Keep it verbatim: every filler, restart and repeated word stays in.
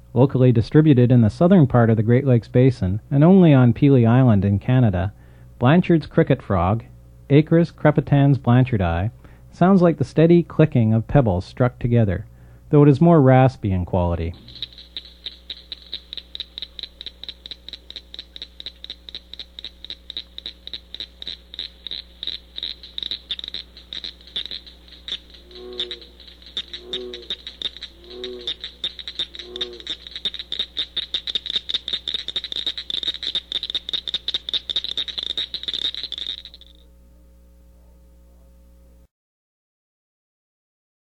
Locally distributed in the southern part of the Great Lakes Basin, and only on Pelee Island in Canada, Blanchard's cricket frog, Acris crepitans blanchardii, sounds like the steady clicking of pebbles struck together, though it is more raspy in quality.